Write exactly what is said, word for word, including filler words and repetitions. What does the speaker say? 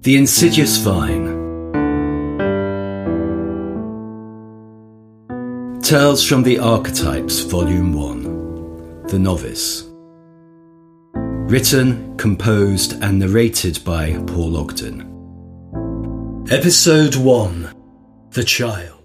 The Insidious Vine. Tales from the Archetypes, Volume one. The Novice. Written, composed and narrated by Paul Ogden. Episode one. The Child.